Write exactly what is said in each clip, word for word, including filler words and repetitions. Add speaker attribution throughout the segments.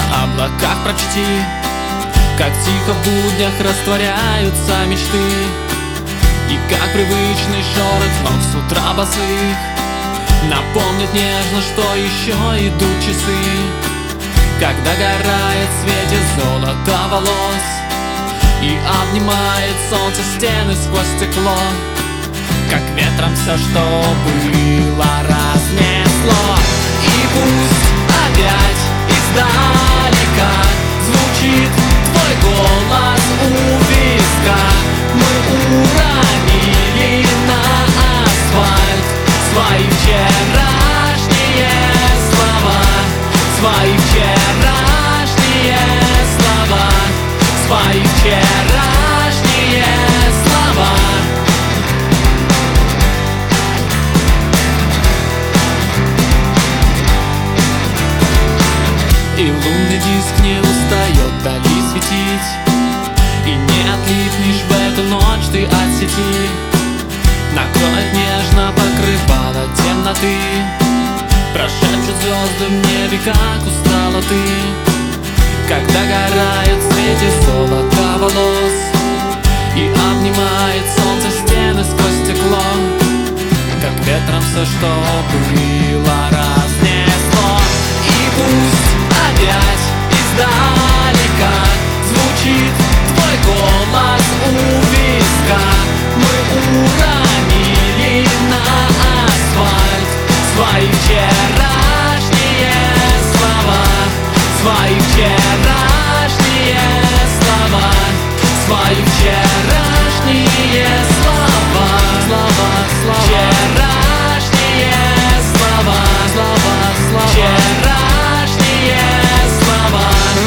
Speaker 1: облаках прочти, как тихо в буднях растворяются мечты, и как привычный шорох ног с утра босых напомнит нежно, что еще идут часы, когда горает в свете золото волос и обнимает солнце стены сквозь стекло, как ветром все, что было, разнесло. И пусть опять издалека звучит твой голос у виска, мы уронили на асфальт свои вчерашние слова, свои вчерашние слова, свои вчерашние слова. И лунный диск не устает вдали светить, и не отлипнешь в эту ночь ты от сети. Накроет нежно покрывало темноты, прошепчут звезды в небе, как устала ты, когда горает в свете золото волос и обнимает солнце стены сквозь стекло, как ветром все, что было, разнесло. И пусть опять издалека звучит твой голос у виска, мы уронили на асфальт свои вчерашние слова, свои вчерашние слова, свои вчерашние слова, слова, слова, вчерашние слова, слова, слова, вчерашние слова.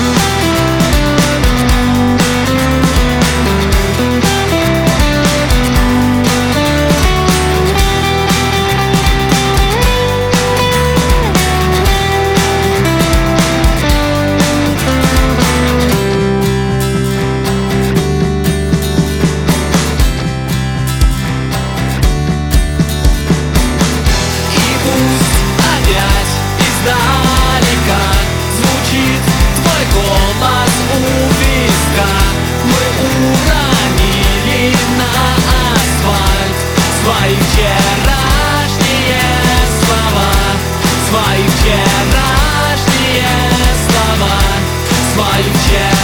Speaker 1: Издалека звучит твой голос у виска, мы уронили на асфальт свои вчерашние слова, свои вчерашние слова, свои вчерашние